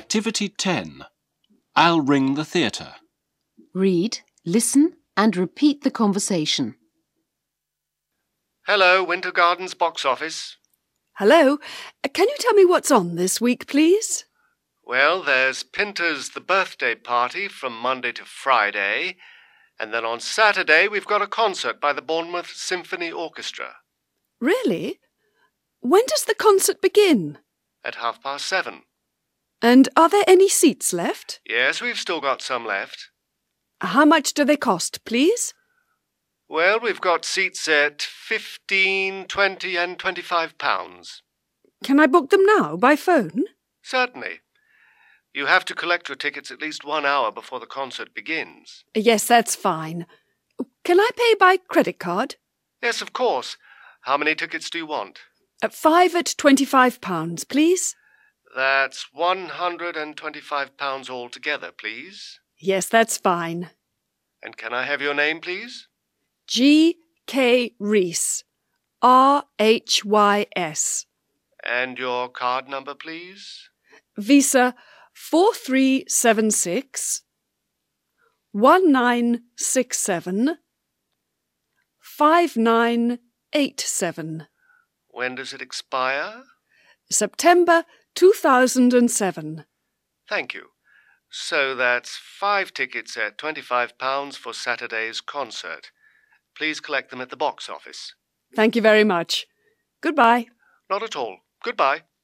Activity 10. I'll ring the theatre. Read, listen and repeat the conversation. Hello, Winter Gardens box office. Hello. Can you tell me what's on this week, please? Well, there's Pinter's The Birthday Party from Monday to Friday, and then on Saturday we've got a concert by the Bournemouth Symphony Orchestra. Really? When does the concert begin? At 7:30. And are there any seats left? Yes, we've still got some left. How much do they cost, please? Well, we've got seats at £15, £20 and £25. Can I book them now, by phone? Certainly. You have to collect your tickets at least 1 hour before the concert begins. Yes, that's fine. Can I pay by credit card? Yes, of course. How many tickets do you want? 5 at £25, please. That's £125 altogether, please. Yes, that's fine. And can I have your name, please? G.K. Rees. R.H.Y.S. And your card number, please? Visa 4376 1967 5987. When does it expire? September 2007. Thank you. So that's 5 tickets at £25 for Saturday's concert. Please collect them at the box office. Thank you very much. Goodbye. Not at all. Goodbye.